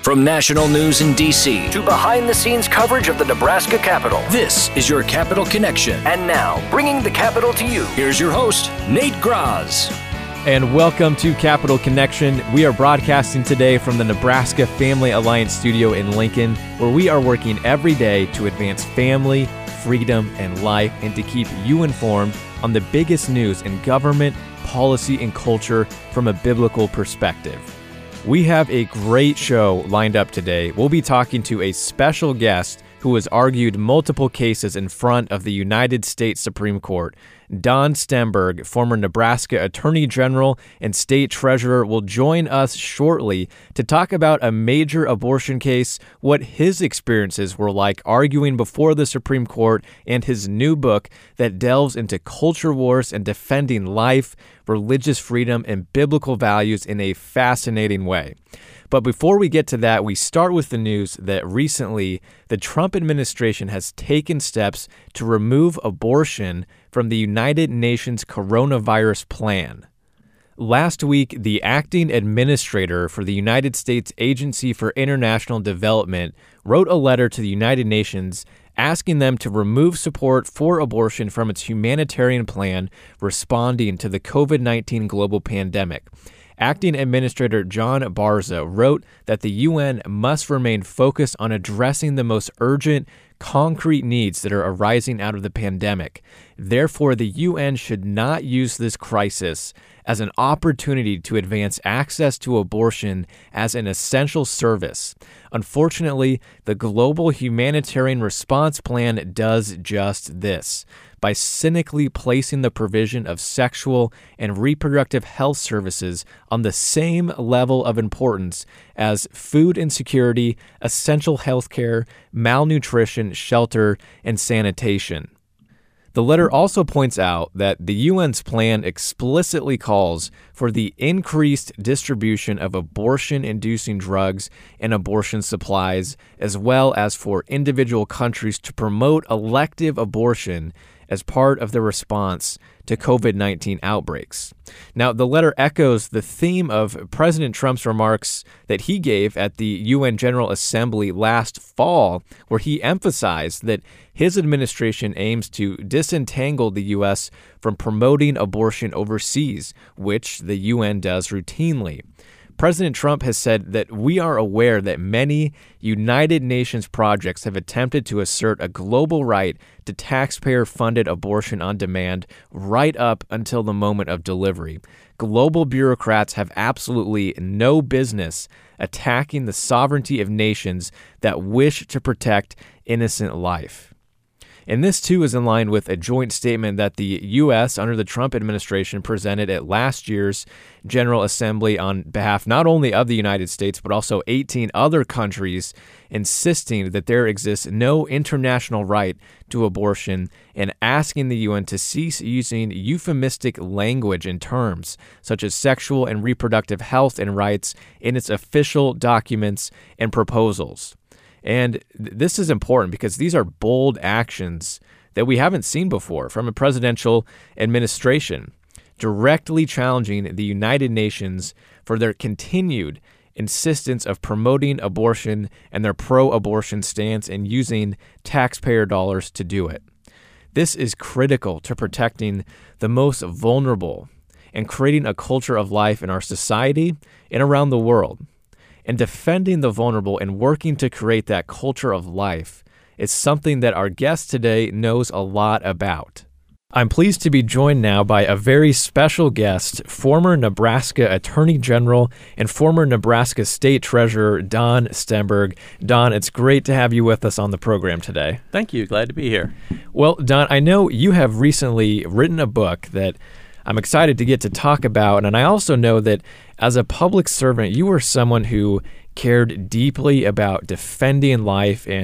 From national news in D.C. to behind-the-scenes coverage of the Nebraska Capitol, this is your Capitol Connection. And now, bringing the Capitol to you, here's your host, Nate Graz. And welcome to Capitol Connection. We are broadcasting today from the Nebraska Family Alliance studio in Lincoln, where we are working every day to advance family, freedom, and life, and to keep you informed on the biggest news in government, policy, and culture from a biblical perspective. We have a great show lined up today. We'll be talking to a special guest who has argued multiple cases in front of the United States Supreme Court. Don Stenberg, former Nebraska Attorney General and State Treasurer, will join us shortly to talk about a major abortion case, what his experiences were like arguing before the Supreme Court, and his new book that delves into culture wars and defending life, religious freedom, and biblical values in a fascinating way. But before we get to that, we start with the news that recently the Trump administration has taken steps to remove abortion from the United Nations coronavirus plan. Last week, the acting administrator for the United States Agency for International Development wrote a letter to the United Nations asking them to remove support for abortion from its humanitarian plan responding to the COVID-19 global pandemic. Acting Administrator John Barza wrote that the UN must remain focused on addressing the most urgent, concrete needs that are arising out of the pandemic. Therefore, the UN should not use this crisis as an opportunity to advance access to abortion as an essential service. Unfortunately, the Global Humanitarian Response Plan does just this, by cynically placing the provision of sexual and reproductive health services on the same level of importance as food insecurity, essential health care, malnutrition, shelter, and sanitation. The letter also points out that the UN's plan explicitly calls for the increased distribution of abortion-inducing drugs and abortion supplies, as well as for individual countries to promote elective abortion as part of the response to COVID-19 outbreaks. Now, the letter echoes the theme of President Trump's remarks that he gave at the UN General Assembly last fall, where he emphasized that his administration aims to disentangle the U.S. from promoting abortion overseas, which the UN does routinely. President Trump has said that we are aware that many United Nations projects have attempted to assert a global right to taxpayer-funded abortion on demand right up until the moment of delivery. Global bureaucrats have absolutely no business attacking the sovereignty of nations that wish to protect innocent life. And this, too, is in line with a joint statement that the U.S., under the Trump administration, presented at last year's General Assembly on behalf not only of the United States, but also 18 other countries, insisting that there exists no international right to abortion and asking the UN to cease using euphemistic language and terms such as sexual and reproductive health and rights in its official documents and proposals. And this is important because these are bold actions that we haven't seen before from a presidential administration, directly challenging the United Nations for their continued insistence of promoting abortion and their pro-abortion stance and using taxpayer dollars to do it. This is critical to protecting the most vulnerable and creating a culture of life in our society and around the world. And defending the vulnerable and working to create that culture of life is something that our guest today knows a lot about. I'm pleased to be joined now by a very special guest, former Nebraska Attorney General and former Nebraska State Treasurer, Don Stenberg. Don, it's great to have you with us on the program today. Thank you. Glad to be here. Well, Don, I know you have recently written a book that I'm excited to get to talk about, and I also know that as a public servant, you were someone who cared deeply about defending life and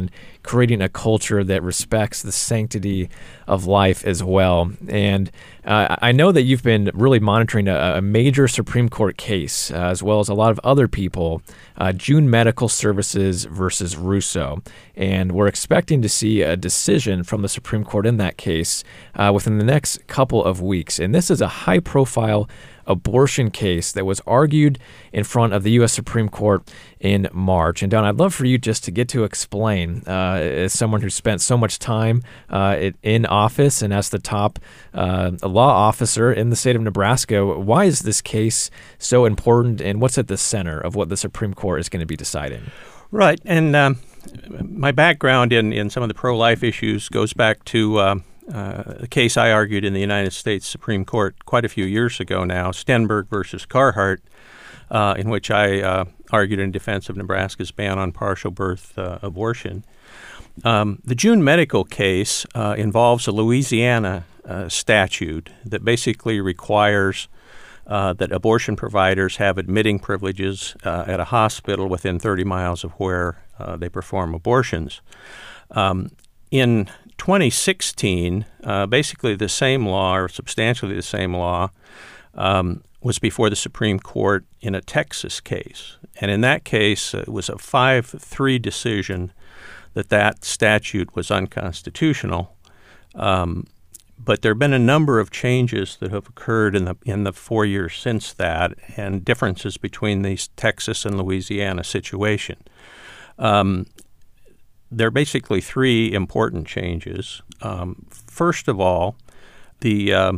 creating a culture that respects the sanctity of life as well. And I know that you've been really monitoring a major Supreme Court case, as well as a lot of other people, June Medical Services versus Russo. And we're expecting to see a decision from the Supreme Court in that case within the next couple of weeks. And this is a high-profile abortion case that was argued in front of the U.S. Supreme Court in March. And Don, I'd love for you just to get to explain, as someone who spent so much time in office and as the top law officer in the state of Nebraska, why is this case so important, and what's at the center of what the Supreme Court is going to be deciding? Right. And my background in some of the pro-life issues goes back to a case I argued in the United States Supreme Court quite a few years ago now, Stenberg versus Carhart, in which I argued in defense of Nebraska's ban on partial birth abortion. The June Medical case involves a Louisiana statute that basically requires that abortion providers have admitting privileges at a hospital within 30 miles of where they perform abortions. In 2016, basically the same law, or substantially the same law, was before the Supreme Court in a Texas case. And in that case, it was a 5-3 decision that statute was unconstitutional. But there have been a number of changes that have occurred in the 4 years since that, and differences between the Texas and Louisiana situation. There are basically three important changes. First of all, the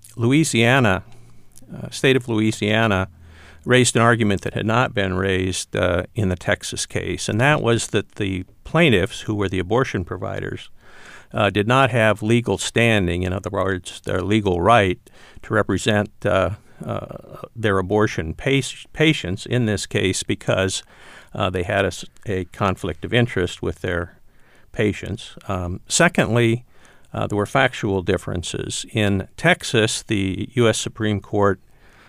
state of Louisiana raised an argument that had not been raised in the Texas case, and that was that the plaintiffs, who were the abortion providers, did not have legal standing, in other words, their legal right to represent their abortion patients in this case because they had a conflict of interest with their patients. Secondly, there were factual differences. In Texas, the U.S. Supreme Court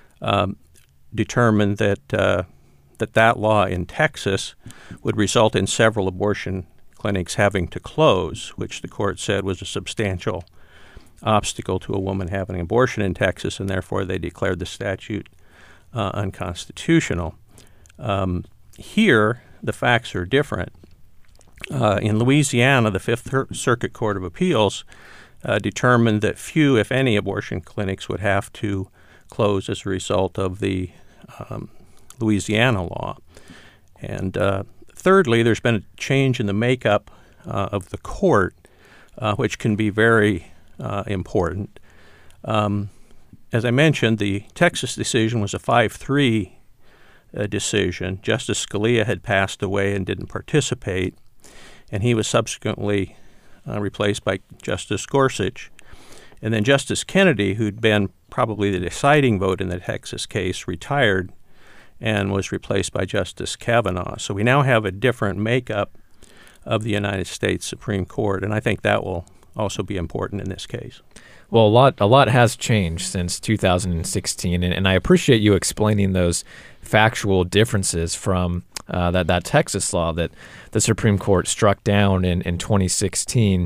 determined that that law in Texas would result in several abortion clinics having to close, which the court said was a substantial obstacle to a woman having an abortion in Texas, and therefore they declared the statute unconstitutional. Here, the facts are different. In Louisiana, the Fifth Circuit Court of Appeals determined that few, if any, abortion clinics would have to close as a result of the Louisiana law. And thirdly, there's been a change in the makeup of the court, which can be very important. As I mentioned, the Texas decision was a 5-3 decision. Justice Scalia had passed away and didn't participate, and he was subsequently replaced by Justice Gorsuch. And then Justice Kennedy, who'd been probably the deciding vote in the Texas case, retired and was replaced by Justice Kavanaugh. So we now have a different makeup of the United States Supreme Court, and I think that will also be important in this case. Well, a lot has changed since 2016, and I appreciate you explaining those factual differences from that Texas law that the Supreme Court struck down in 2016.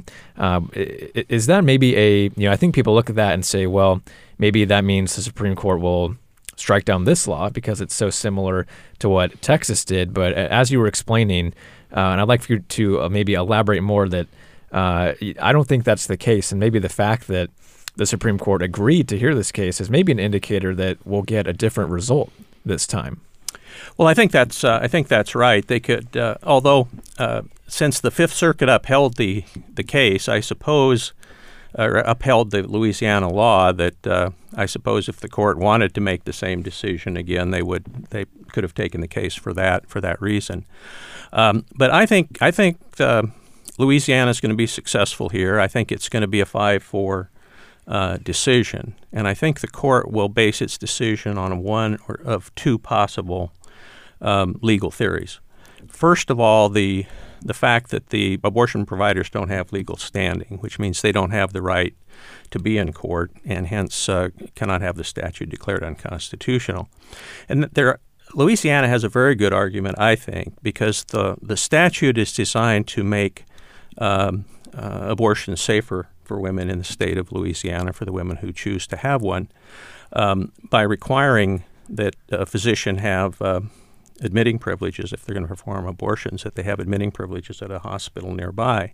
Is that maybe I think people look at that and say, well, maybe that means the Supreme Court will strike down this law because it's so similar to what Texas did. But as you were explaining, and I'd like for you to maybe elaborate more, that I don't think that's the case, and maybe the fact that the Supreme Court agreed to hear this case is maybe an indicator that we'll get a different result this time. Well, I think that's right. They could, although since the Fifth Circuit upheld the case, I suppose, or upheld the Louisiana law, that I suppose if the court wanted to make the same decision again, they could have taken the case for that reason. But I think Louisiana is going to be successful here. I think it's going to be a 5-4 decision, and I think the court will base its decision on one or of two possible legal theories. First of all, the fact that the abortion providers don't have legal standing, which means they don't have the right to be in court and hence cannot have the statute declared unconstitutional. And Louisiana has a very good argument, I think, because the statute is designed to make abortion safer for women in the state of Louisiana, for the women who choose to have one, by requiring that a physician have admitting privileges if they're going to perform abortions, that they have admitting privileges at a hospital nearby.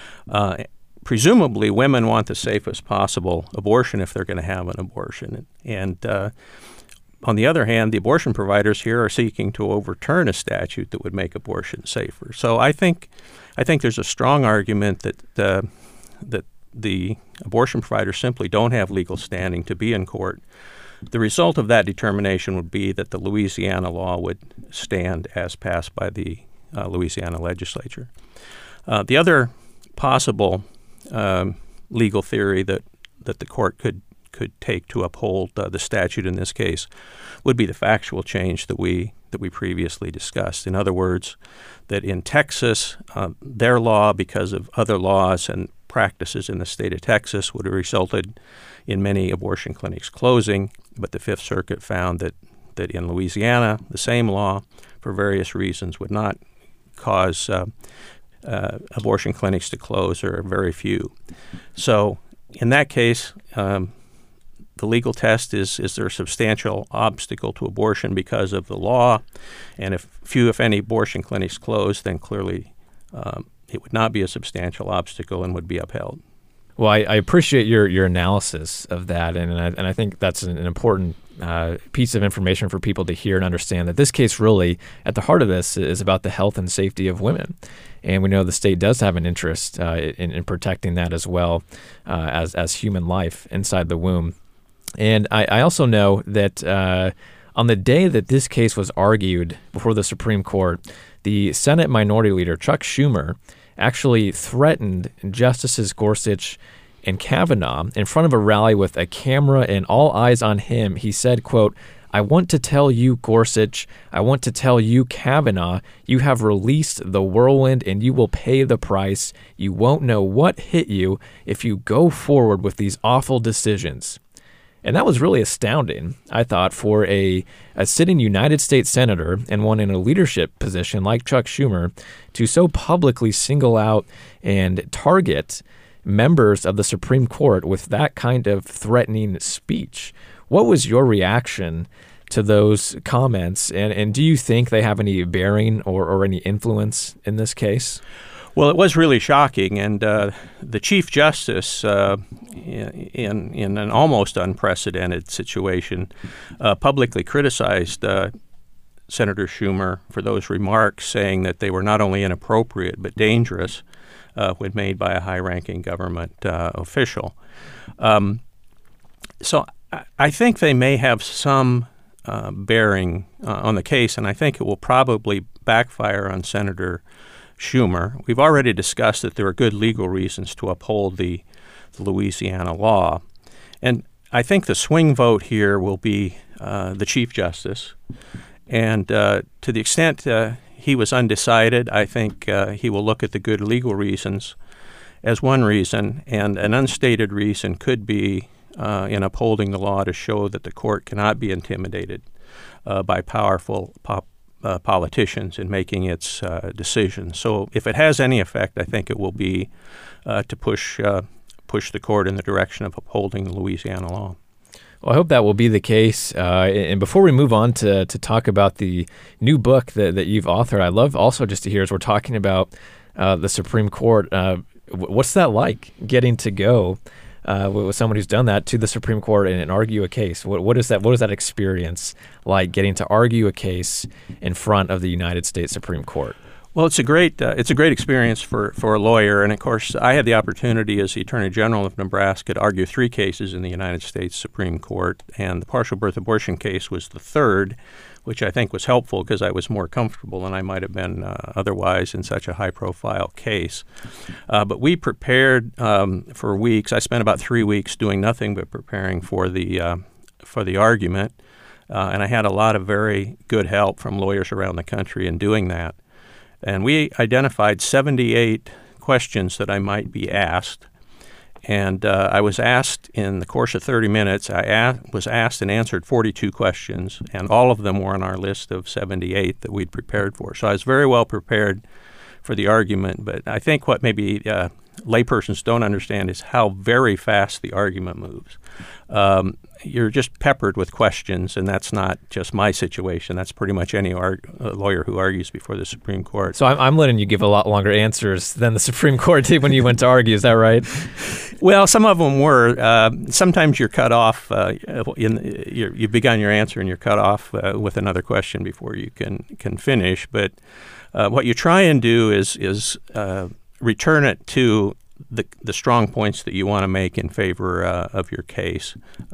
Presumably, women want the safest possible abortion if they're going to have an abortion. And on the other hand, the abortion providers here are seeking to overturn a statute that would make abortion safer. So I think there's a strong argument that the abortion providers simply don't have legal standing to be in court. The result of that determination would be that the Louisiana law would stand as passed by the Louisiana legislature. The other possible legal theory that the court could take to uphold the statute in this case would be the factual change that we previously discussed. In other words, that in Texas, their law, because of other laws and practices in the state of Texas, would have resulted in many abortion clinics closing, but the Fifth Circuit found that in Louisiana, the same law, for various reasons, would not cause abortion clinics to close, or very few. So in that case, the legal test is there a substantial obstacle to abortion because of the law? And if few, if any, abortion clinics close, then clearly it would not be a substantial obstacle and would be upheld. Well, I appreciate your analysis of that, and I think that's an important piece of information for people to hear and understand, that this case really, at the heart of this, is about the health and safety of women. And we know the state does have an interest in protecting that as well as human life inside the womb. And I also know that on the day that this case was argued before the Supreme Court, the Senate Minority Leader, Chuck Schumer, actually threatened Justices Gorsuch and Kavanaugh in front of a rally with a camera and all eyes on him. He said, quote, "I want to tell you, Gorsuch, I want to tell you, Kavanaugh, you have released the whirlwind and you will pay the price. You won't know what hit you if you go forward with these awful decisions." And that was really astounding, I thought, for a sitting United States senator and one in a leadership position like Chuck Schumer to so publicly single out and target members of the Supreme Court with that kind of threatening speech. What was your reaction to those comments? And do you think they have any bearing or any influence in this case? Well, it was really shocking, and the Chief Justice, in an almost unprecedented situation, publicly criticized Senator Schumer for those remarks, saying that they were not only inappropriate but dangerous when made by a high-ranking government official. So I think they may have some bearing on the case, and I think it will probably backfire on Senator Schumer. We've already discussed that there are good legal reasons to uphold the Louisiana law. And I think the swing vote here will be the Chief Justice. And to the extent he was undecided, I think he will look at the good legal reasons as one reason. And an unstated reason could be in upholding the law to show that the court cannot be intimidated by powerful politicians in making its decisions. So if it has any effect, I think it will be to push the court in the direction of upholding the Louisiana law. Well, I hope that will be the case. And before we move on to talk about the new book that you've authored, I'd love also just to hear, as we're talking about the Supreme Court, what's that like, getting to go with someone who's done that to the Supreme Court and argue a case? What is that experience like, getting to argue a case in front of the United States Supreme Court? Well, it's a great experience for a lawyer, and of course, I had the opportunity as the Attorney General of Nebraska to argue 3 cases in the United States Supreme Court, and the partial birth abortion case was the third, which I think was helpful because I was more comfortable than I might have been otherwise in such a high-profile case. But we prepared for weeks. I spent about 3 weeks doing nothing but preparing for the argument, and I had a lot of very good help from lawyers around the country in doing that. And we identified 78 questions that I might be asked. And I was asked in the course of 30 minutes, I was asked and answered 42 questions, and all of them were on our list of 78 that we'd prepared for. So I was very well prepared for the argument. But I think what maybe laypersons don't understand is how very fast the argument moves. You're just peppered with questions, and that's not just my situation. That's pretty much any lawyer who argues before the Supreme Court. So I'm letting you give a lot longer answers than the Supreme Court did when you went to argue. Is that right? Well, some of them were. Sometimes you're cut off. You've begun your answer, and you're cut off with another question before you can finish. But what you try and do is return it to the strong points that you want to make in favor of your case,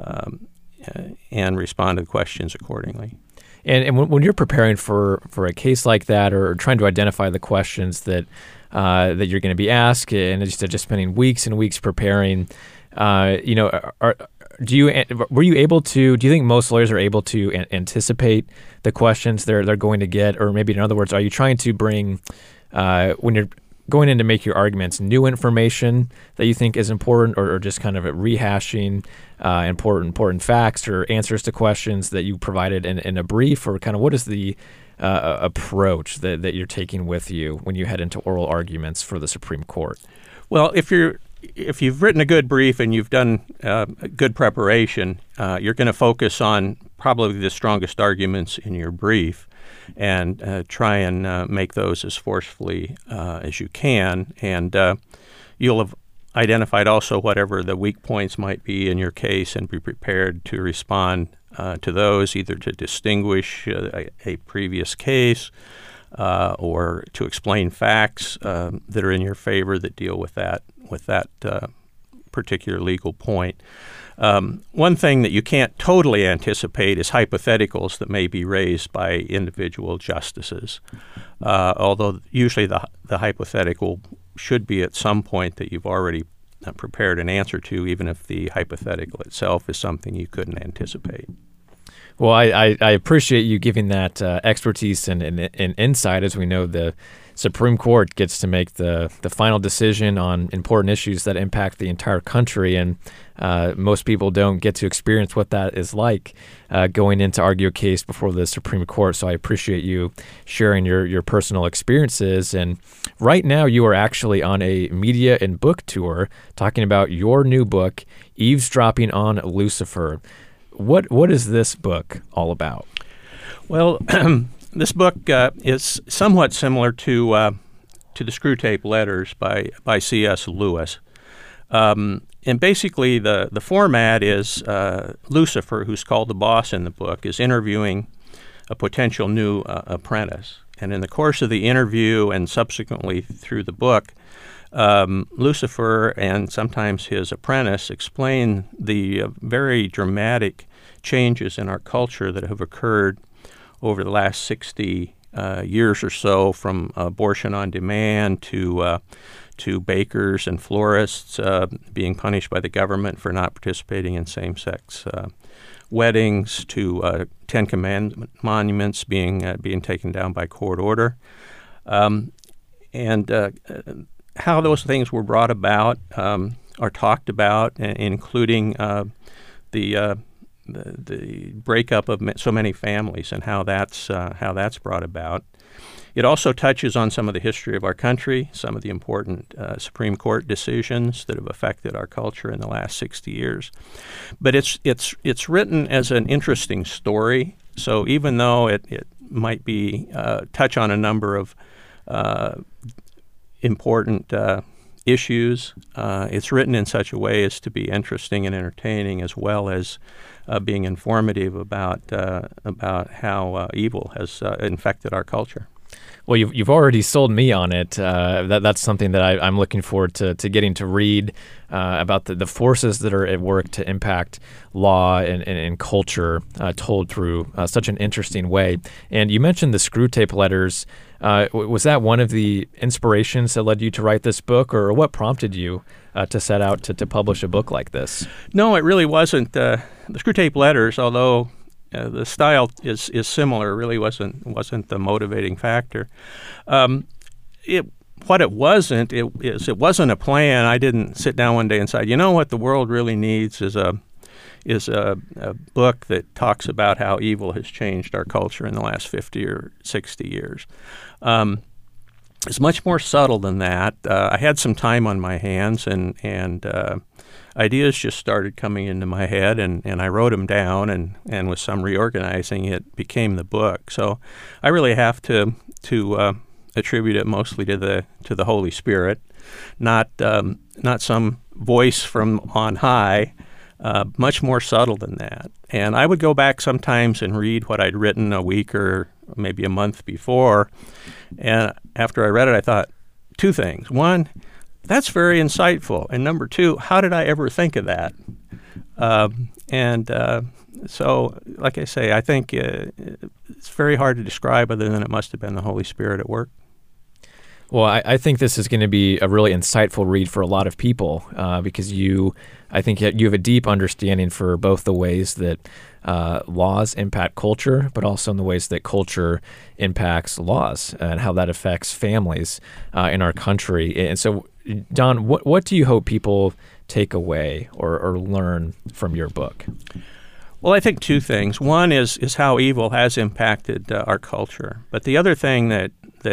and respond to the questions accordingly. And when you're preparing for a case like that, or trying to identify the questions that you're going to be asked, and just spending weeks and weeks preparing, do you think most lawyers are able to anticipate the questions they're going to get, or maybe in other words, are you trying to bring when you're going in to make your arguments new information that you think is important, or just kind of rehashing important facts or answers to questions that you provided in a brief, or kind of what is the approach that you're taking with you when you head into oral arguments for the Supreme Court? Well, if you've written a good brief and you've done good preparation, you're going to focus on probably the strongest arguments in your brief, and try and make those as forcefully as you can. And you'll have identified also whatever the weak points might be in your case, and be prepared to respond to those, either to distinguish a previous case or to explain facts that are in your favor that deal with that particular legal point. One thing that you can't totally anticipate is hypotheticals that may be raised by individual justices, although usually the hypothetical should be at some point that you've already prepared an answer to, even if the hypothetical itself is something you couldn't anticipate. Well, I appreciate you giving that expertise and insight. As we know, the Supreme Court gets to make the final decision on important issues that impact the entire country, and most people don't get to experience what that is like going in to argue a case before the Supreme Court. So I appreciate you sharing your personal experiences. And right now you are actually on a media and book tour talking about your new book, Eavesdropping on Lucifer. What is this book all about? Well, this book is somewhat similar to the Screwtape Letters by C.S. Lewis. And basically the format is Lucifer, who's called the boss in the book, is interviewing a potential new apprentice. And in the course of the interview and subsequently through the book, Lucifer and sometimes his apprentice explain the very dramatic changes in our culture that have occurred over the last 60 years or so, from abortion on demand to bakers and florists being punished by the government for not participating in same-sex weddings, to Ten Commandment monuments being taken down by court order, and how those things were brought about are talked about, including the breakup of so many families and how that's brought about. It also touches on some of the history of our country, some of the important Supreme Court decisions that have affected our culture in the last 60 years. But it's written as an interesting story. So even though it might be touch on a number of important issues, it's written in such a way as to be interesting and entertaining, as well as being informative about how evil has infected our culture. Well, you've already sold me on it. That's something that I'm looking forward to getting to read about the forces that are at work to impact law and culture, told through such an interesting way. And you mentioned the Screwtape Letters. Was that one of the inspirations that led you to write this book, or what prompted you to set out to publish a book like this? No, it really wasn't. The Screwtape Letters, although the style is similar, really wasn't the motivating factor. It wasn't a plan. I didn't sit down one day and say, you know what the world really needs is a book that talks about how evil has changed our culture in the last 50 or 60 years. is much more subtle than that. I had some time on my hands, and ideas just started coming into my head, and I wrote them down, and with some reorganizing, it became the book. So I really have to attribute it mostly to the Holy Spirit, not some voice from on high. Much more subtle than that. And I would go back sometimes and read what I'd written a week or maybe a month before. And after I read it, I thought two things. One, that's very insightful. And number two, how did I ever think of that? So, like I say, I think it's very hard to describe other than it must have been the Holy Spirit at work. Well, I think this is going to be a really insightful read for a lot of people because I think you have a deep understanding for both the ways that laws impact culture, but also in the ways that culture impacts laws and how that affects families in our country. And so, Don, what do you hope people take away or learn from your book? Well, I think two things. One is how evil has impacted our culture. But the other thing that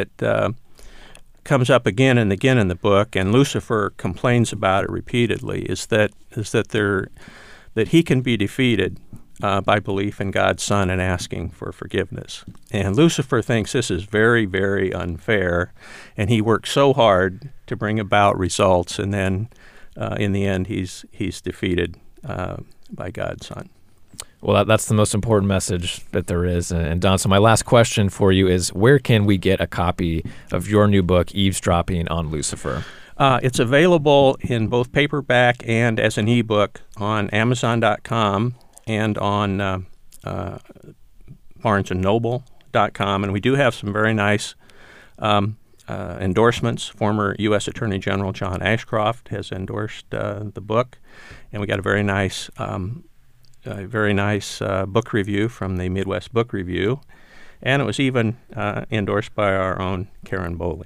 comes up again and again in the book, and Lucifer complains about it repeatedly, is that he can be defeated by belief in God's Son and asking for forgiveness. And Lucifer thinks this is very, very unfair, and he works so hard to bring about results, and then in the end he's defeated by God's Son. Well, that's the most important message that there is. And Don, so my last question for you is, where can we get a copy of your new book, Eavesdropping on Lucifer? It's available in both paperback and as an ebook on Amazon.com and on BarnesandNoble.com. And we do have some very nice endorsements. Former U.S. Attorney General John Ashcroft has endorsed the book, and we got a very nice book review from the Midwest Book Review, and it was even endorsed by our own Karen Bowling.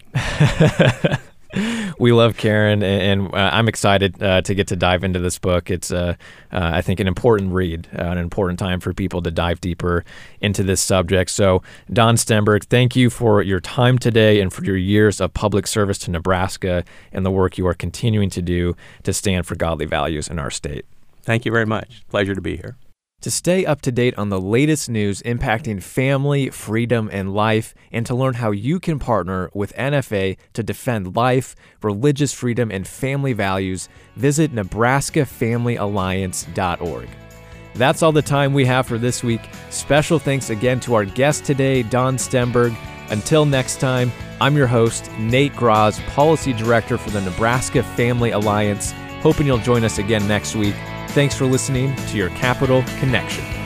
We love Karen, and I'm excited to get to dive into this book. It's, I think, an important read, an important time for people to dive deeper into this subject. So, Don Stenberg, thank you for your time today and for your years of public service to Nebraska and the work you are continuing to do to stand for godly values in our state. Thank you very much. Pleasure to be here. To stay up to date on the latest news impacting family, freedom, and life, and to learn how you can partner with NFA to defend life, religious freedom, and family values, visit NebraskaFamilyAlliance.org. That's all the time we have for this week. Special thanks again to our guest today, Don Stenberg. Until next time, I'm your host, Nate Graz, Policy Director for the Nebraska Family Alliance. Hoping you'll join us again next week. Thanks for listening to your Capital Connection.